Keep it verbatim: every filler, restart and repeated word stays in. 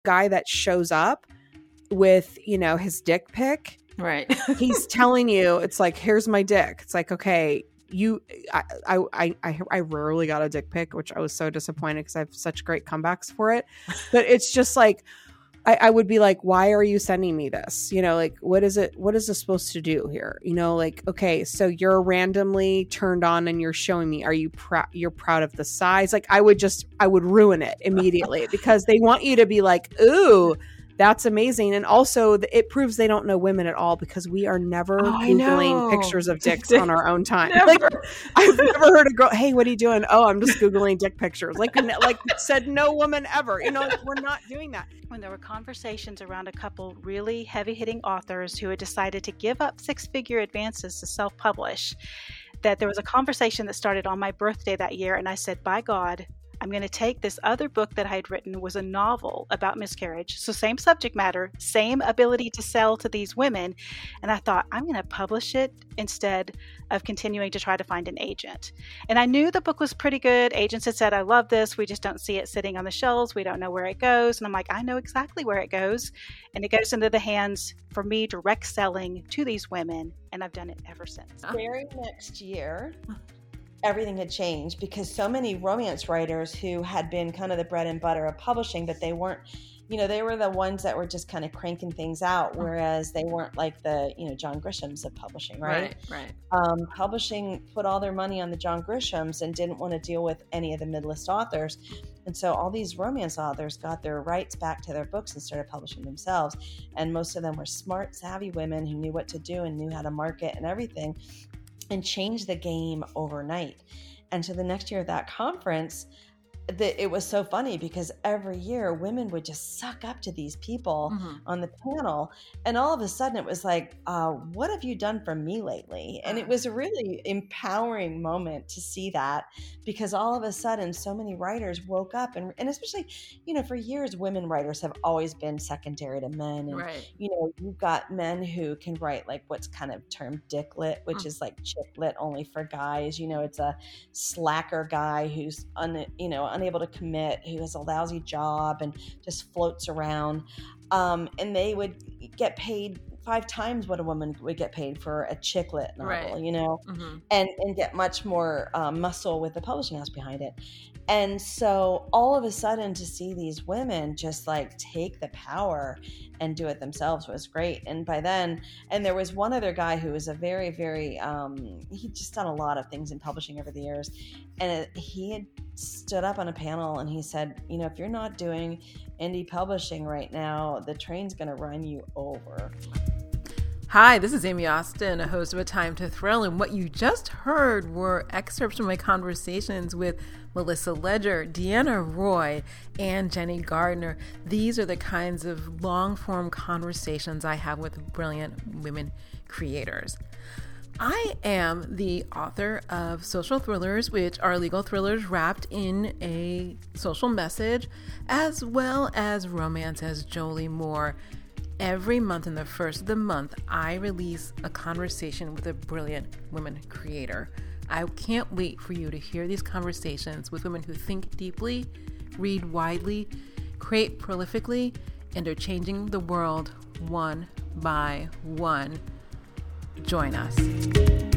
guy that shows up with, you know, his dick pic. Right. He's telling you, it's like, here's my dick. It's like, okay, you, I, I, I, I rarely got a dick pic, which I was so disappointed because I have such great comebacks for it. But it's just like, I, I would be like, why are you sending me this? You know, like, what is it? What is this supposed to do here? You know, like, okay, so you're randomly turned on and you're showing me, are you proud? You're proud of the size? Like, I would just, I would ruin it immediately because they want you to be like, ooh, that's amazing. And also it proves they don't know women at all because we are never oh, Googling pictures of dicks on our own time. Like, I've never heard a girl, hey, what are you doing? Oh, I'm just Googling dick pictures. Like, like said no woman ever. You know, we're not doing that. When there were conversations around a couple really heavy-hitting authors who had decided to give up six-figure advances to self-publish, that there was a conversation that started on my birthday that year, and I said, by God, I'm going to take this other book that I had written was a novel about miscarriage. So same subject matter, same ability to sell to these women. And I thought, I'm going to publish it instead of continuing to try to find an agent. And I knew the book was pretty good. Agents had said, I love this. We just don't see it sitting on the shelves. We don't know where it goes. And I'm like, I know exactly where it goes. And it goes into the hands for me, direct selling to these women. And I've done it ever since. Very next year, everything had changed because so many romance writers who had been kind of the bread and butter of publishing, but they weren't, you know, they were the ones that were just kind of cranking things out, whereas they weren't like the, you know, John Grishams of publishing, right? Right, right. Um, publishing put all their money on the John Grishams and didn't want to deal with any of the mid-list authors. And so all these romance authors got their rights back to their books and started publishing themselves. And most of them were smart, savvy women who knew what to do and knew how to market and everything, and changed the game overnight. And so the next year at that conference, the, it was so funny because every year women would just suck up to these people mm-hmm. on the panel. And all of a sudden it was like, uh, what have you done for me lately? And it was a really empowering moment to see that because all of a sudden so many writers woke up and, and especially, you know, for years, women writers have always been secondary to men. And, right. you know, you've got men who can write like what's kind of termed dick lit, which mm-hmm. is like chick lit only for guys. You know, it's a slacker guy who's, un, you know, unable to commit, who has a lousy job and just floats around. Um, and they would get paid five times what a woman would get paid for a chick lit novel, right. you know, mm-hmm. and, and get much more um, muscle with the publishing house behind it. And so all of a sudden to see these women just like take the power and do it themselves was great. And by then, and there was one other guy who was a very, very, um, he'd just done a lot of things in publishing over the years. And it, he had stood up on a panel and he said, you know, if you're not doing indie publishing right now, the train's going to run you over. Hi, this is Amy Austin, a host of A Time to Thrill, and what you just heard were excerpts from my conversations with Melissa Ledger, Deanna Roy, and Jenny Gardner. These are the kinds of long-form conversations I have with brilliant women creators. I am the author of Social Thrillers, which are legal thrillers wrapped in a social message, as well as Romance as Jolie Moore. Every month in the first of the month, I release a conversation with a brilliant women creator. I can't wait for you to hear these conversations with women who think deeply, read widely, create prolifically, and are changing the world one by one. Join us.